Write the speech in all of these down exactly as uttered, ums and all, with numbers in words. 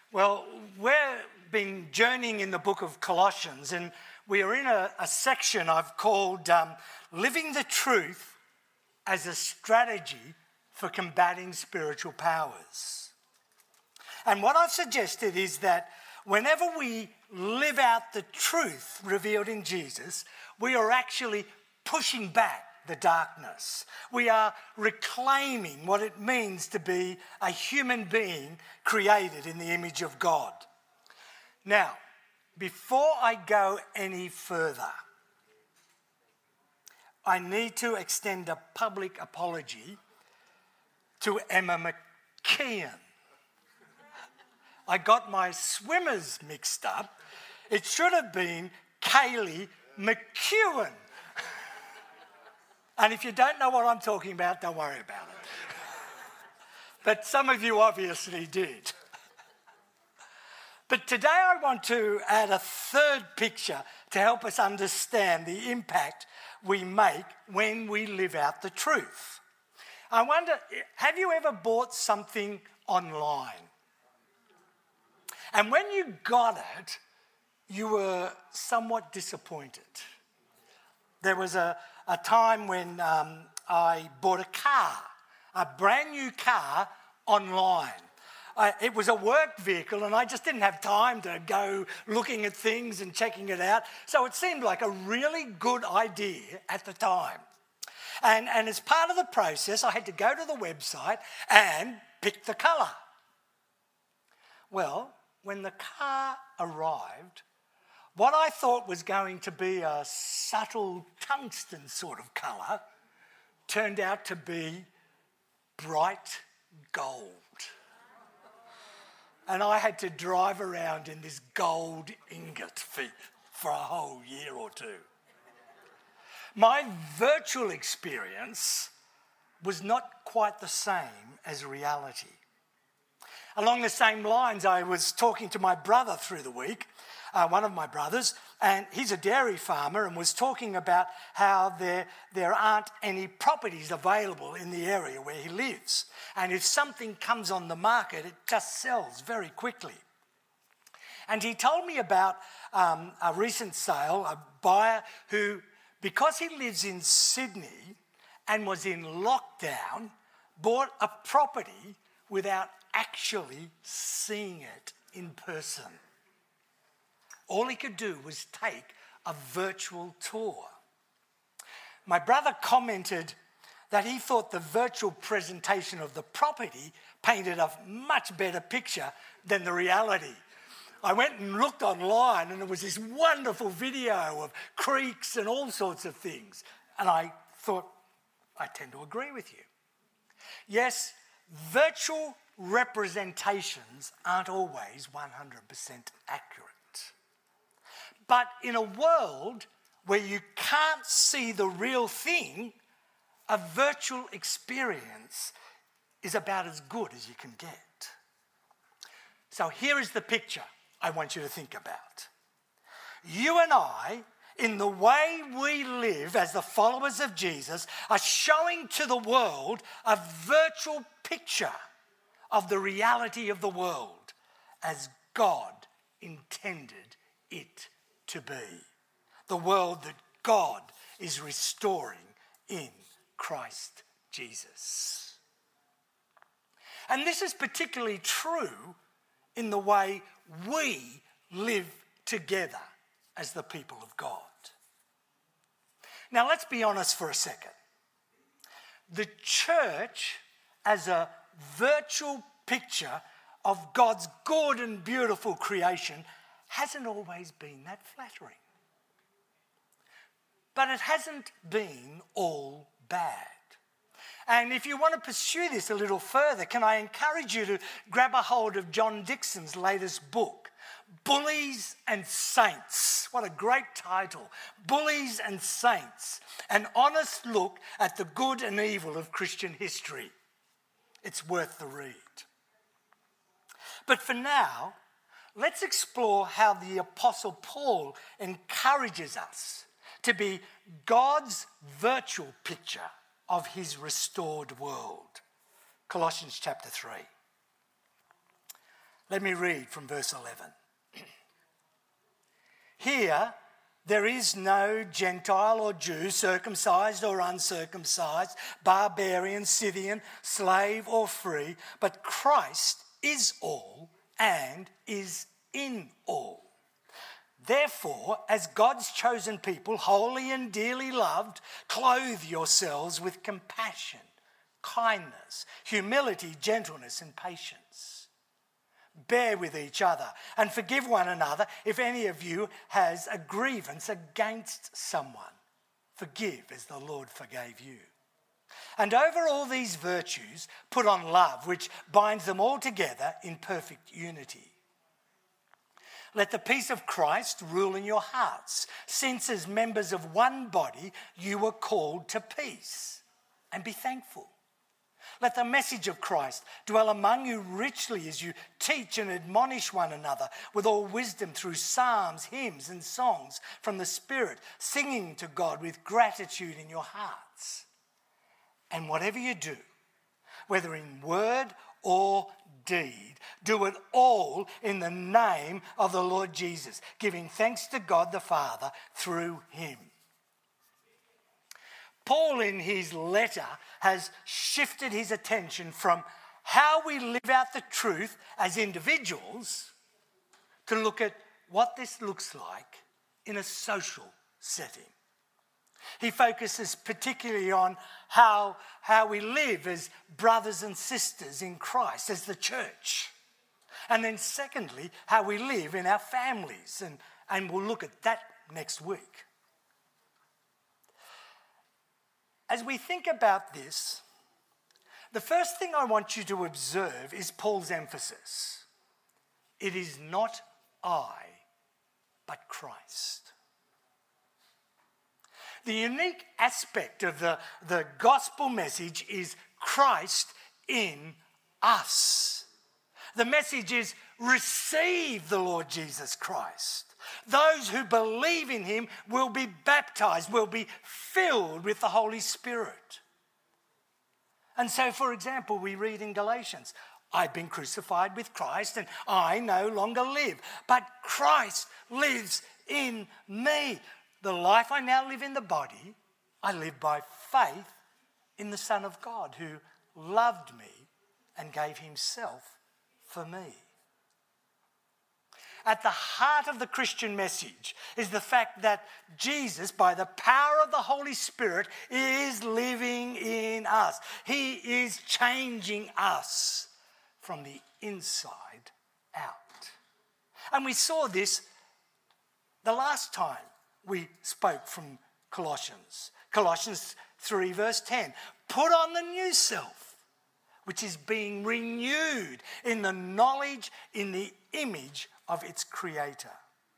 Well, we've been journeying in the book of Colossians, and we are in a, a section I've called um, Living the Truth as a Strategy for Combating Spiritual Powers. And what I've suggested is that whenever we live out the truth revealed in Jesus, we are actually pushing back the darkness. We are reclaiming what it means to be a human being created in the image of God. Now, before I go any further, I need to extend a public apology to Emma McKeon. I got my swimmers mixed up. It should have been Kaylee McEwen. And if you don't know what I'm talking about, don't worry about it. But some of you obviously did. But today I want to add a third picture to help us understand the impact we make when we live out the truth. I wonder, have you ever bought something online? And when you got it, you were somewhat disappointed. There was a, a time when um, I bought a car, a brand new car online. I, it was a work vehicle and I just didn't have time to go looking at things and checking it out. So it seemed like a really good idea at the time. And, and as part of the process, I had to go to the website and pick the colour. Well, when the car arrived, what I thought was going to be a subtle tungsten sort of colour turned out to be bright gold. And I had to drive around in this gold ingot for, for a whole year or two. My virtual experience was not quite the same as reality. Along the same lines, I was talking to my brother through the week, uh, one of my brothers, and he's a dairy farmer and was talking about how there, there aren't any properties available in the area where he lives. And if something comes on the market, it just sells very quickly. And he told me about um, a recent sale, a buyer who, because he lives in Sydney and was in lockdown, bought a property without actually seeing it in person. All he could do was take a virtual tour. My brother commented that he thought the virtual presentation of the property painted a much better picture than the reality. I went and looked online and there was this wonderful video of creeks and all sorts of things. And I thought, I tend to agree with you. Yes, virtual representations aren't always one hundred percent accurate. But in a world where you can't see the real thing, a virtual experience is about as good as you can get. So here is the picture I want you to think about. You and I, in the way we live as the followers of Jesus, are showing to the world a virtual picture of the reality of the world as God intended it to be. The world that God is restoring in Christ Jesus. And this is particularly true in the way we live together as the people of God. Now let's be honest for a second. The church as a virtual picture of God's good and beautiful creation hasn't always been that flattering. But it hasn't been all bad. And if you want to pursue this a little further, can I encourage you to grab a hold of John Dixon's latest book, Bullies and Saints. What a great title. Bullies and Saints, an honest look at the good and evil of Christian history. It's worth the read. But for now, let's explore how the Apostle Paul encourages us to be God's virtual picture of his restored world. Colossians chapter three. Let me read from verse eleven. Here, there is no Gentile or Jew, circumcised or uncircumcised, barbarian, Scythian, slave or free, but Christ is all and is in all. Therefore, as God's chosen people, holy and dearly loved, clothe yourselves with compassion, kindness, humility, gentleness, and patience. Bear with each other and forgive one another if any of you has a grievance against someone. Forgive as the Lord forgave you. And over all these virtues, put on love, which binds them all together in perfect unity. Let the peace of Christ rule in your hearts, since as members of one body you were called to peace, and be thankful. Let the message of Christ dwell among you richly as you teach and admonish one another with all wisdom through psalms, hymns, and songs from the Spirit, singing to God with gratitude in your hearts. And whatever you do, whether in word or deed, do it all in the name of the Lord Jesus, giving thanks to God the Father through him. Paul, in his letter, has shifted his attention from how we live out the truth as individuals to look at what this looks like in a social setting. He focuses particularly on how, how we live as brothers and sisters in Christ, as the church. And then secondly, how we live in our families. And, and we'll look at that next week. As we think about this, the first thing I want you to observe is Paul's emphasis. It is not I, but Christ. The unique aspect of the, the gospel message is Christ in us. The message is receive the Lord Jesus Christ. Those who believe in him will be baptized, will be filled with the Holy Spirit. And so, for example, we read in Galatians, I've been crucified with Christ and I no longer live, but Christ lives in me. The life I now live in the body, I live by faith in the Son of God who loved me and gave himself for me. At the heart of the Christian message is the fact that Jesus, by the power of the Holy Spirit, is living in us. He is changing us from the inside out. And we saw this the last time we spoke from Colossians. Colossians three verse ten. Put on the new self, which is being renewed in the knowledge, in the image of its creator.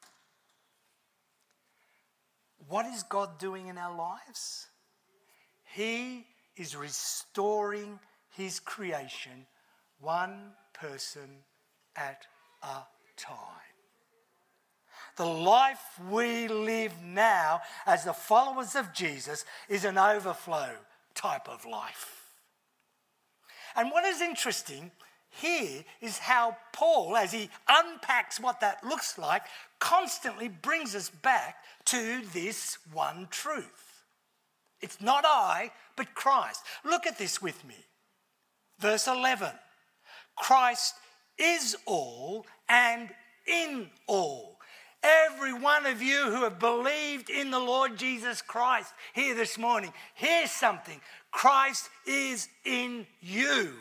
What is God doing in our lives? He is restoring his creation one person at a time. The life we live now as the followers of Jesus is an overflow type of life. And what is interesting here is how Paul, as he unpacks what that looks like, constantly brings us back to this one truth. It's not I, but Christ. Look at this with me. Verse eleven. Christ is all and in all. Every one of you who have believed in the Lord Jesus Christ here this morning, here's something. Christ is in you.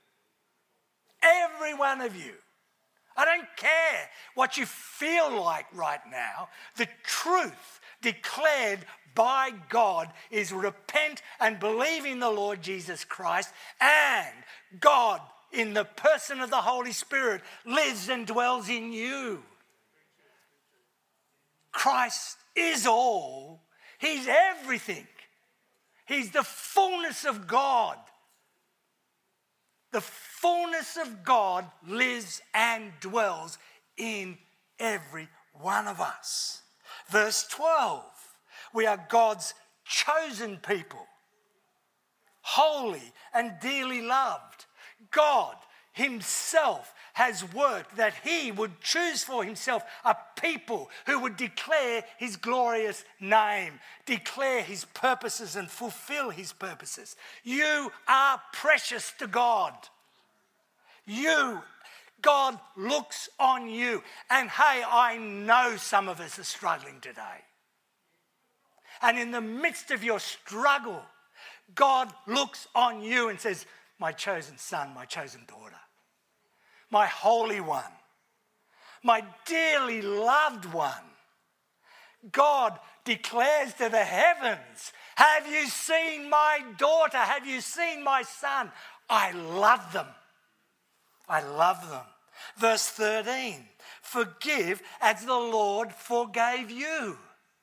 Every one of you. I don't care what you feel like right now. The truth declared by God is repent and believe in the Lord Jesus Christ, and God, in the person of the Holy Spirit, lives and dwells in you. Christ is all. He's everything. He's the fullness of God. The fullness of God lives and dwells in every one of us. Verse twelve, we are God's chosen people, holy and dearly loved. God himself has worked that he would choose for himself a people who would declare his glorious name, declare his purposes and fulfill his purposes. You are precious to God. You, God looks on you. And hey, I know some of us are struggling today. And in the midst of your struggle, God looks on you and says, my chosen son, my chosen daughter, my holy one, my dearly loved one. God declares to the heavens, have you seen my daughter? Have you seen my son? I love them. I love them. Verse thirteen, forgive as the Lord forgave you.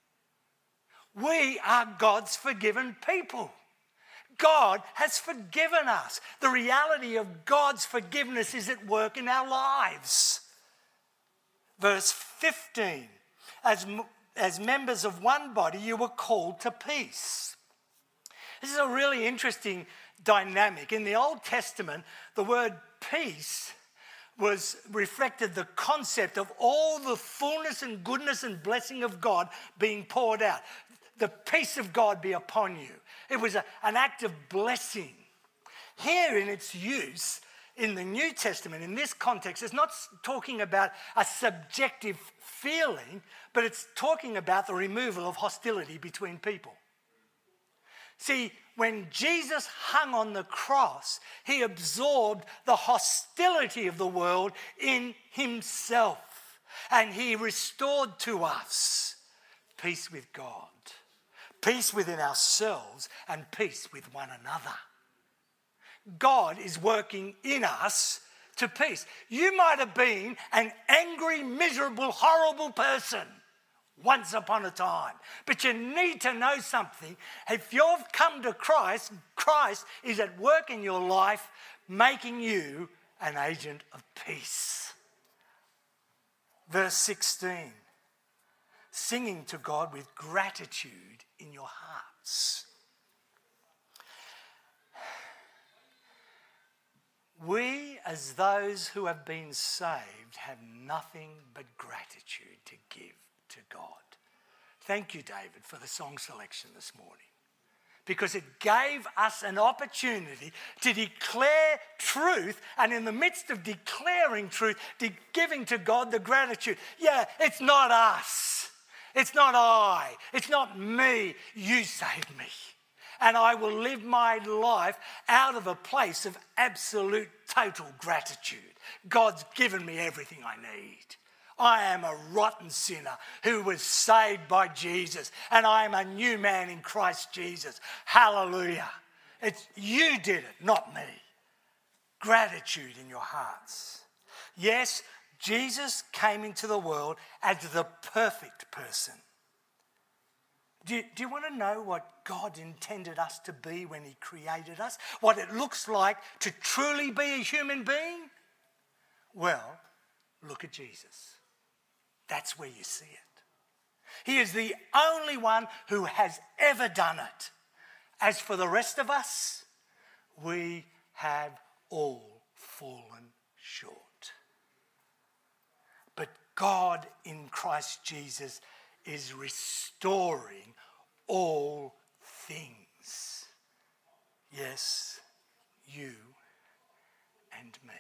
We are God's forgiven people. God has forgiven us. The reality of God's forgiveness is at work in our lives. Verse fifteen, as, as members of one body, you were called to peace. This is a really interesting dynamic. In the Old Testament, the word peace was reflected the concept of all the fullness and goodness and blessing of God being poured out. The peace of God be upon you. It was a, an act of blessing. Here in its use in the New Testament, in this context, it's not talking about a subjective feeling, but it's talking about the removal of hostility between people. See, when Jesus hung on the cross, he absorbed the hostility of the world in himself. And he restored to us peace with God, peace within ourselves, and peace with one another. God is working in us to peace. You might have been an angry, miserable, horrible person once upon a time, but you need to know something. If you've come to Christ, Christ is at work in your life, making you an agent of peace. Verse sixteen, singing to God with gratitude in your hearts. We, as those who have been saved, have nothing but gratitude to give to God. Thank you, David, for the song selection this morning, because it gave us an opportunity to declare truth, and in the midst of declaring truth, de- giving to God the gratitude. Yeah, it's not us. It's not I. It's not me. You saved me. And I will live my life out of a place of absolute, total gratitude. God's given me everything I need. I am a rotten sinner who was saved by Jesus, and I am a new man in Christ Jesus. Hallelujah. It's you did it, not me. Gratitude in your hearts. Yes, Jesus came into the world as the perfect person. Do you, do you want to know what God intended us to be when he created us? What it looks like to truly be a human being? Well, look at Jesus. That's where you see it. He is the only one who has ever done it. As for the rest of us, we have all fallen short. But God in Christ Jesus is restoring all things. Yes, you and me.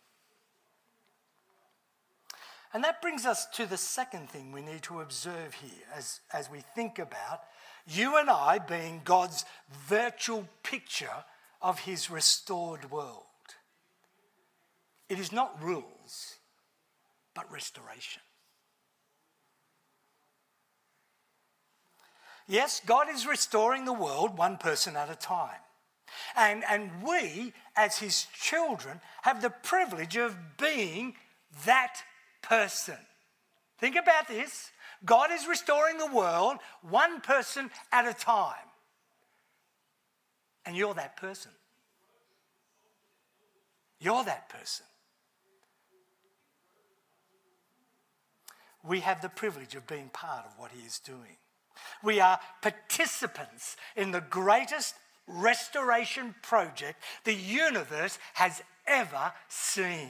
And that brings us to the second thing we need to observe here as, as we think about you and I being God's virtual picture of his restored world. It is not rules, but restoration. Yes, God is restoring the world one person at a time. And, and we, as his children, have the privilege of being that person. Think about this. God is restoring the world one person at a time. And you're that person. You're that person. We have the privilege of being part of what he is doing. We are participants in the greatest restoration project the universe has ever seen.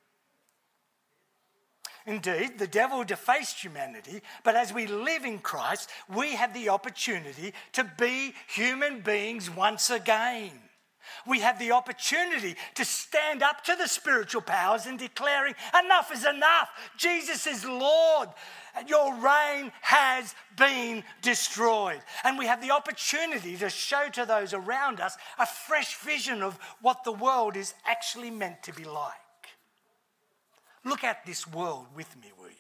Indeed, the devil defaced humanity, but as we live in Christ, we have the opportunity to be human beings once again. We have the opportunity to stand up to the spiritual powers and declaring, enough is enough. Jesus is Lord. Your reign has been destroyed. And we have the opportunity to show to those around us a fresh vision of what the world is actually meant to be like. Look at this world with me, will you?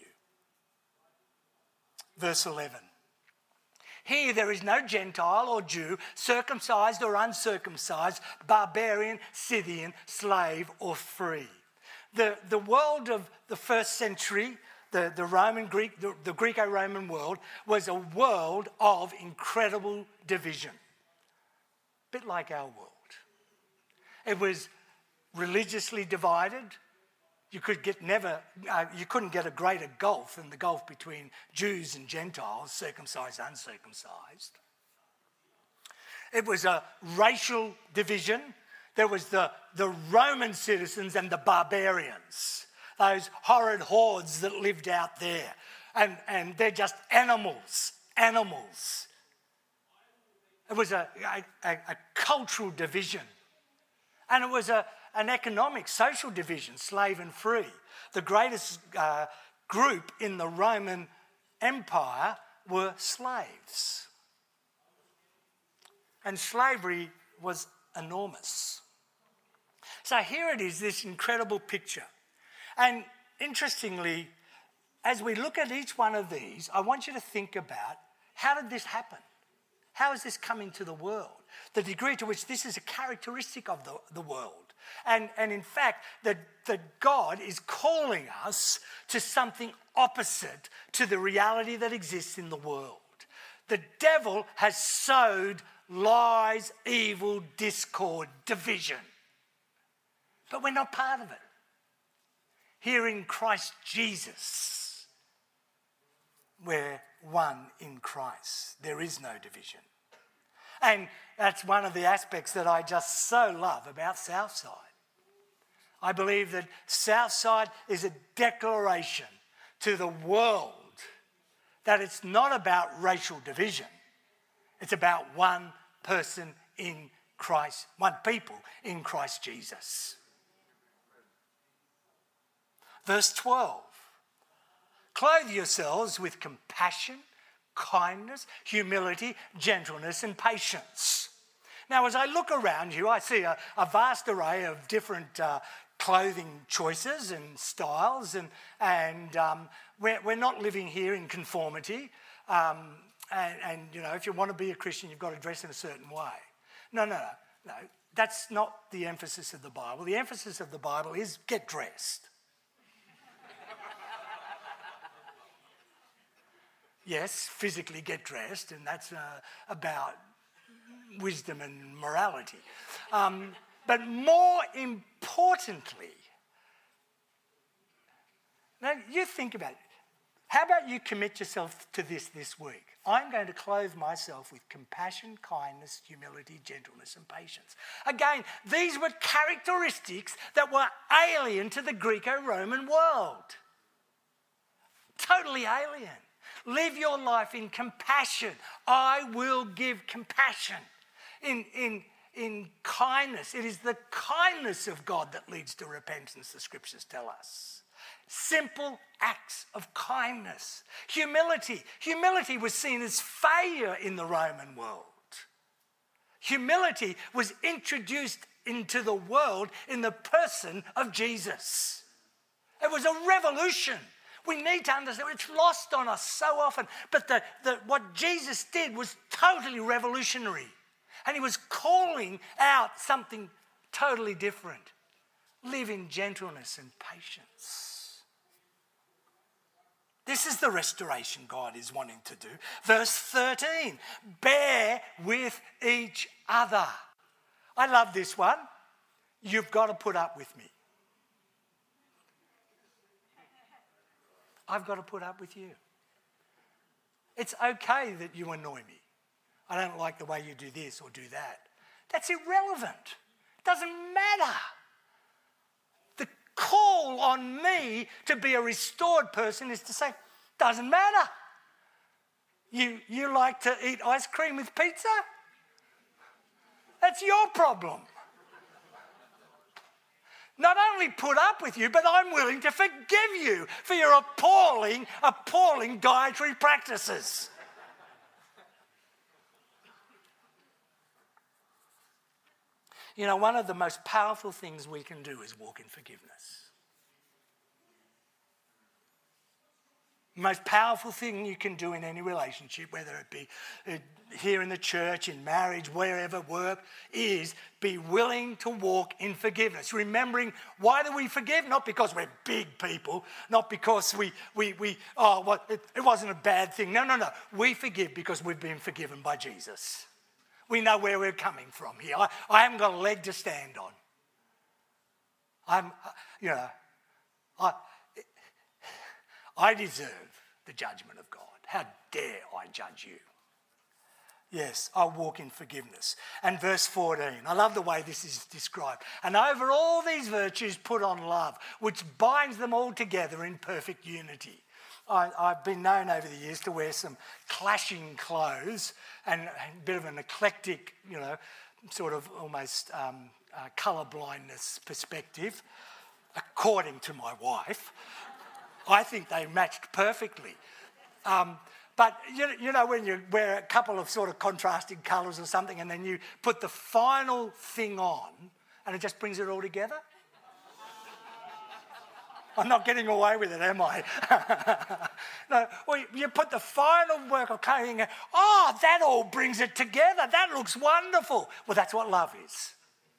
Verse eleven. Here there is no Gentile or Jew, circumcised or uncircumcised, barbarian, Scythian, slave or free. The, the world of the first century, the, the Roman Greek, the, the Greco-Roman world, was a world of incredible division. A bit like our world. It was religiously divided. You could get never, uh, you couldn't get a greater gulf than the gulf between Jews and Gentiles, circumcised, uncircumcised. It was a racial division. There was the, the Roman citizens and the barbarians, those horrid hordes that lived out there. And, and they're just animals, animals. It was a, a, a cultural division. And it was a an economic, social division, slave and free. The greatest uh, group in the Roman Empire were slaves. And slavery was enormous. So here it is, this incredible picture. And interestingly, as we look at each one of these, I want you to think about, how did this happen? How has this come into the world? The degree to which this is a characteristic of the, the world. And, and in fact, that, that God is calling us to something opposite to the reality that exists in the world. The devil has sowed lies, evil, discord, division. But we're not part of it. Here in Christ Jesus, we're one in Christ. There is no division. And that's one of the aspects that I just so love about Southside. I believe that Southside is a declaration to the world that it's not about racial division. It's about one person in Christ, one people in Christ Jesus. Verse twelve. Clothe yourselves with compassion, kindness, humility, gentleness, and patience. Now, as I look around you, I see a, a vast array of different uh, clothing choices and styles, and, and um, we're, we're not living here in conformity. Um, and, and, you know, if you want to be a Christian, you've got to dress in a certain way. No, no, no, no. That's not the emphasis of the Bible. The emphasis of the Bible is get dressed. Yes, physically get dressed, and that's uh, about wisdom and morality. Um, but more importantly, now you think about it. How about you commit yourself to this this week? I'm going to clothe myself with compassion, kindness, humility, gentleness, and patience. Again, these were characteristics that were alien to the Greco-Roman world. Totally alien. Live your life in compassion. I will give compassion. In, in, in kindness. It is the kindness of God that leads to repentance, the scriptures tell us. Simple acts of kindness. Humility. Humility was seen as failure in the Roman world. Humility was introduced into the world in the person of Jesus. It was a revolution. We need to understand, it's lost on us so often. But the, the, what Jesus did was totally revolutionary. And he was calling out something totally different. Live in gentleness and patience. This is the restoration God is wanting to do. Verse thirteen, bear with each other. I love this one. You've got to put up with me. I've got to put up with you. It's okay that you annoy me. I don't like the way you do this or do that. That's irrelevant. It doesn't matter. call on me to be a restored person is to say, doesn't matter. You, you like to eat ice cream with pizza? That's your problem. Not only put up with you, but I'm willing to forgive you for your appalling, appalling dietary practices. You know, one of the most powerful things we can do is walk in forgiveness. The most powerful thing you can do in any relationship, whether it be here in the church, in marriage, wherever, work, is be willing to walk in forgiveness. Remembering, why do we forgive? Not because we're big people, not because we, we, we oh, well, it, it wasn't a bad thing. No, no, no. We forgive because we've been forgiven by Jesus. We know where we're coming from here. I, I haven't got a leg to stand on. I'm, you know, I, I deserve the judgment of God. How dare I judge you? Yes, I walk in forgiveness. And verse fourteen, I love the way this is described. And over all these virtues put on love, which binds them all together in perfect unity. I, I've been known over the years to wear some clashing clothes and a bit of an eclectic, you know, sort of almost um, uh, colour blindness perspective, according to my wife. I think they matched perfectly. Um, but, you, you know, when you wear a couple of sort of contrasting colours or something and then you put the final thing on and it just brings it all together? I'm not getting away with it, am I? No, well, you put the final work of clothing, oh, that all brings it together. That looks wonderful. Well, that's what love is.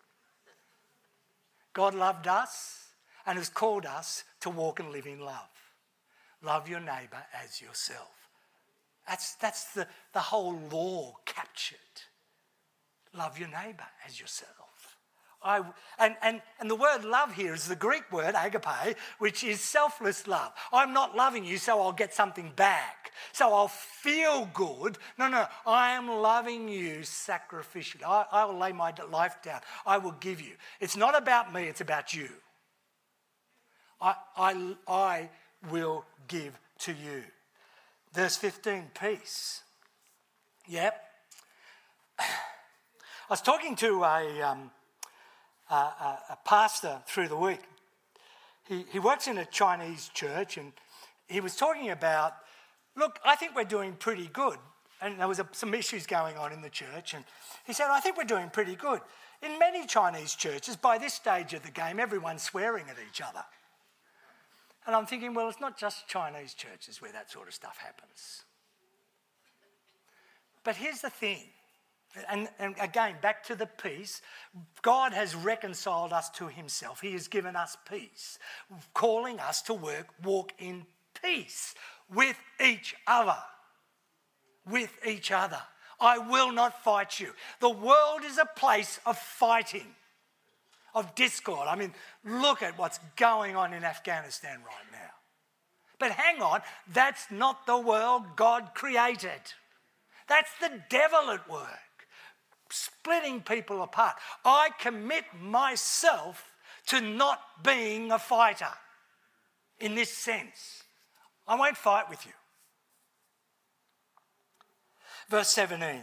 God loved us and has called us to walk and live in love. Love your neighbour as yourself. That's, that's the, the whole law captured. Love your neighbour as yourself. I, and, and, and the word love here is the Greek word agape, which is selfless love. I'm not loving you so I'll get something back, so I'll feel good. No, no, I am loving you sacrificially. I, I will lay my life down. I will give you. It's not about me, it's about you. I, I, I will give to you. Verse fifteen, peace. Yep. I was talking to a, um, a, a, a pastor through the week. He, he works in a Chinese church and he was talking about, look, I think we're doing pretty good. And there was a, some issues going on in the church. And he said, I think we're doing pretty good. In many Chinese churches, by this stage of the game, everyone's swearing at each other. And I'm thinking, well, it's not just Chinese churches where that sort of stuff happens. But here's the thing. And, and again, back to the peace. God has reconciled us to himself. He has given us peace, calling us to work, walk in peace with each other. With each other. I will not fight you. The world is a place of fighting, of discord. I mean, look at what's going on in Afghanistan right now. But hang on, that's not the world God created. That's the devil at work, splitting people apart. I commit myself to not being a fighter in this sense. I won't fight with you. Verse seventeen.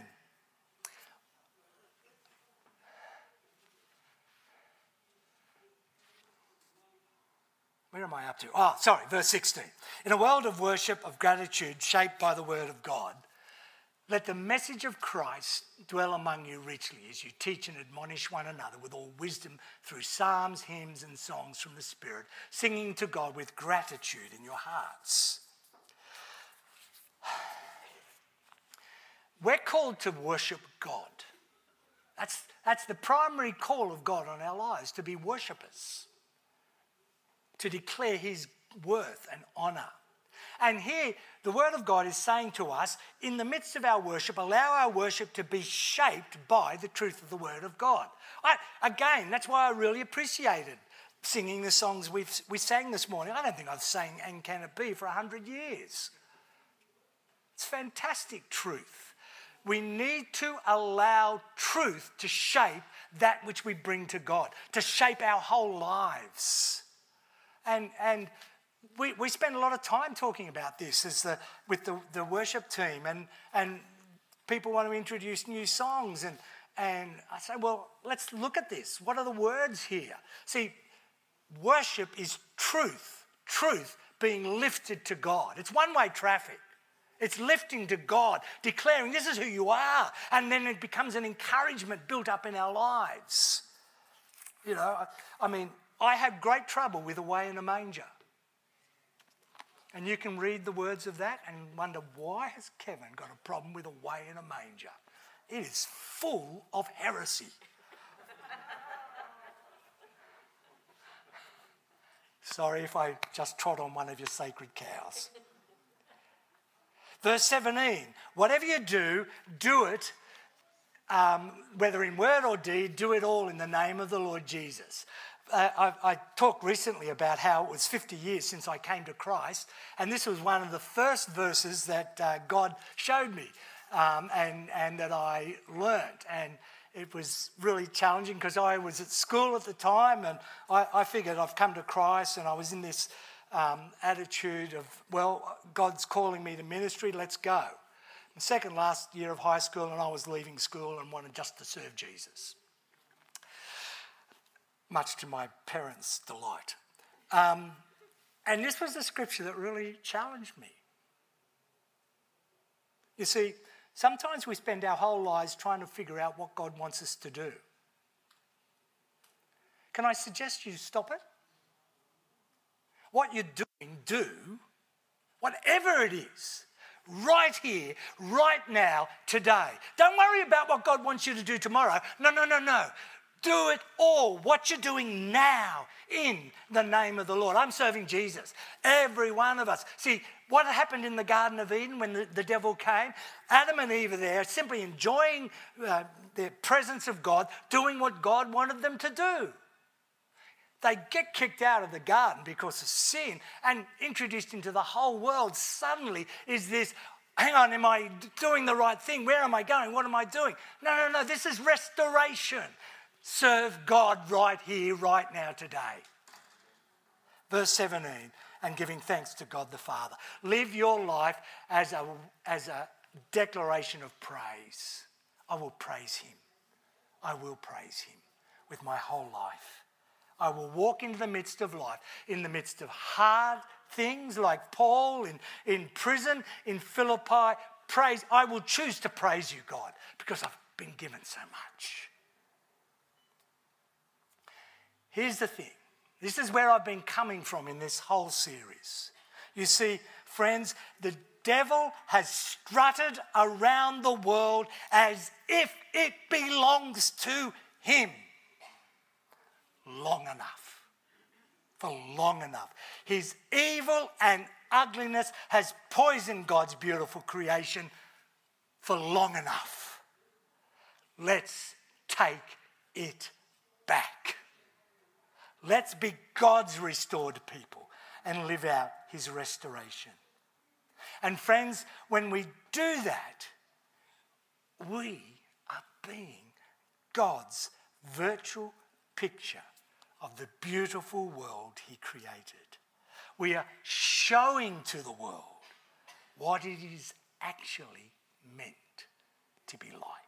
Where am I up to? Oh, sorry, verse sixteen. In a world of worship, of gratitude, shaped by the word of God, let the message of Christ dwell among you richly as you teach and admonish one another with all wisdom through psalms, hymns and songs from the Spirit, singing to God with gratitude in your hearts. We're called to worship God. That's, that's the primary call of God on our lives, to be worshippers, to declare his worth and honour. And here, the word of God is saying to us, in the midst of our worship, allow our worship to be shaped by the truth of the word of God. I, again, that's why I really appreciated singing the songs we've, we sang this morning. I don't think I've sang And Can It Be for a hundred years. It's fantastic truth. We need to allow truth to shape that which we bring to God, to shape our whole lives. and and we, we spend a lot of time talking about this as the with the, the worship team, and and people want to introduce new songs, and and I say, well, let's look at this. What are the words here? See, worship is truth, truth being lifted to God. It's one-way traffic. It's lifting to God, declaring this is who you are, and then it becomes an encouragement built up in our lives. You know, I, I mean, I had great trouble with Away in a Manger. And you can read the words of that and wonder, why has Kevin got a problem with Away in a Manger? It is full of heresy. Sorry if I just trod on one of your sacred cows. Verse seventeen, whatever you do, do it, um, whether in word or deed, do it all in the name of the Lord Jesus. Uh, I, I talked recently about how it was fifty years since I came to Christ, and this was one of the first verses that uh, God showed me um, and, and that I learnt. And it was really challenging because I was at school at the time, and I, I figured I've come to Christ, and I was in this um, attitude of, well, God's calling me to ministry, let's go. The second last year of high school, and I was leaving school and wanted just to serve Jesus, much to my parents' delight. Um, and this was the scripture that really challenged me. You see, sometimes we spend our whole lives trying to figure out what God wants us to do. Can I suggest you stop it? What you're doing, do, whatever it is, right here, right now, today. Don't worry about what God wants you to do tomorrow. No, no, no, no. Do it all, what you're doing now, in the name of the Lord. I'm serving Jesus, every one of us. See, what happened in the Garden of Eden when the, the devil came? Adam and Eve are there simply enjoying uh, the presence of God, doing what God wanted them to do. They get kicked out of the garden because of sin and introduced into the whole world. Suddenly is this, hang on, am I doing the right thing? Where am I going? What am I doing? No, no, no, this is restoration. Serve God right here, right now, today. Verse seventeen, and giving thanks to God the Father. Live your life as a, as a declaration of praise. I will praise him. I will praise him with my whole life. I will walk into the midst of life, in the midst of hard things like Paul in, in prison, in Philippi. Praise. I will choose to praise you, God, because I've been given so much. Here's the thing. This is where I've been coming from in this whole series. You see, friends, the devil has strutted around the world as if it belongs to him. Long enough. For long enough. His evil and ugliness has poisoned God's beautiful creation for long enough. Let's take it back. Let's be God's restored people and live out his restoration. And friends, when we do that, we are being God's virtual picture of the beautiful world he created. We are showing to the world what it is actually meant to be like.